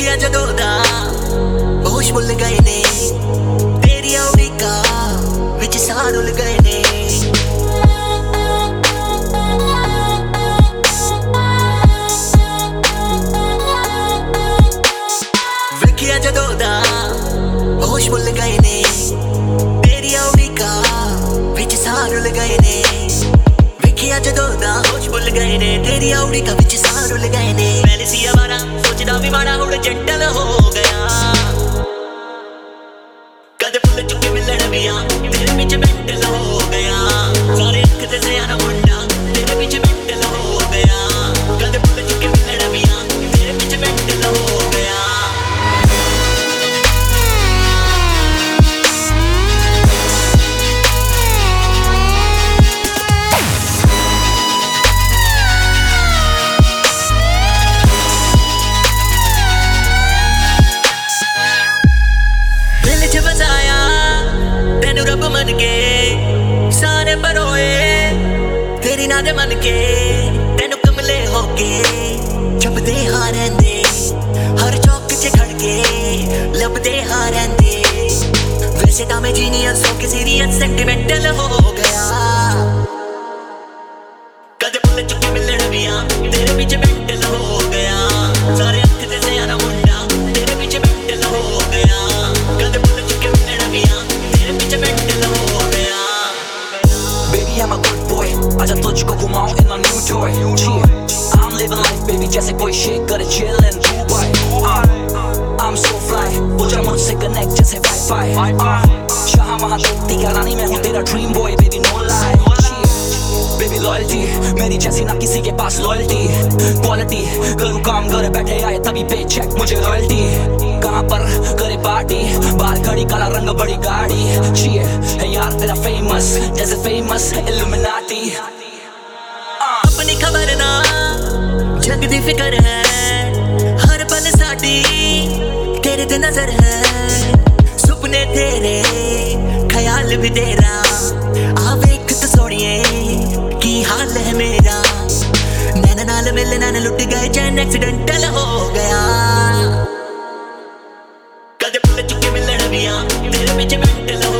ਵੇਖਿਆ ਜਦੋਂ ਦਾ ਹੋਸ਼ ਭੁੱਲ ਗਏ ਨੇ ਤੇਰੀ ਉਡੀਕਾਂ ਵਿੱਚ ਸਾਹ ਰੁੱਲ ਗਏ ਨੇ ਵੇਖਿਆ ਜਦੋਂ ਦਾ ਹੋਸ਼ ਭੁੱਲ ਗਏ ਨੇ ਤੇਰੀ ਉਡੀਕਾਂ ਵਿੱਚ ਸਾਹ ਰੁੱਲ ਗਏ ਨੇ ਵੇਖਿਆ ਜਦੋਂ ਦਾ ਹੋਸ਼ ਭੁੱਲ ਗਏ ਨੇ ਤੇਰੀ ਉਡੀਕਾਂ ਵਿੱਚ ਸਾਹ ਰੁੱਲ ਗਏ ਨੇ ਪਹਿਲੇ ਸੀ ਆਵਾਰਾ ਸੋਚਦਾ ਵੀ ਮਾੜਾ ਹੁਣ ਜੰਟਲ ਹੋ ਗਿਆ ਕਦੇ ਫੁੱਲ ਚੁੱਕੇ ਮਿਲਣ ਵੀ ਆ ਤੇਰੇ ਵਿੱਚ ਮੈਂਟਲ ਹੋ ਗਿਆ ਸਾਰੇ ਅੱਖ ਤੇ ਸਿਆਣਾ ਮੁੰਡਾ ਤੇਰੇ ਵਿੱਚ ਮੈਂਟਲ ਹੋ ਗਿਆ ਕਦੇ ਫੁੱਲ ਚੁੱਕੇ ਮਿਲਣ ਵੀ ਆ ਤੇਰੇ ਵਿੱਚ ਮੈਂਟਲ ਹੋ ਗਿਆ मन के सारे परोए तेरी नादे मन के तेनू कमले होके छपदे हाँ रहिंदे हर चौक च खड़के लभदे हाँ रहिंदे वैसे तां मैं जीनियस होके सीरियस सेंटिमेंटल हो गया कदे फुल चुके मिलन भी आ तेरे विच मेंटल हो गया सारे अख ते सियाना मुंडा तेरे विच मेंटल हो गया कदे फुल चुके मिलन भी आ तेरे विच मेंटल हो गया Baby I'm a good boy आजा तुझको घुमाऊं in my new toy I'm living life baby जैसे कोई shit करे chill in Dubai I'm so fly हो जा मुझसे connect जैसे Wi-Fi शाह वहाँ देखती क्या रानी मैं हूँ तेरा dream boy baby no lie Baby loyalty मेरी जैसी ना किसी के पास loyalty Quality करूँ काम घर बैठे आए तभी paycheck मुझे loyalty कहाँ पर करे पार्टी बाहर खड़ी काला रंग बड़ी गाड़ी है यार तेरा famous जैसे famous Illuminati अपनी खबर ना जग दी फिकर है हर पल साडी तेरे ते नजर है सुपने तेरे ख्याल भी तेरा आ वेख तो सोनिए की हाल है मेरा नैना नाल मिलना न लुट गए चैन एक्सीडेंटल हो गया कदे फुल चुके मिलन भी आ तेरे विच मेंटल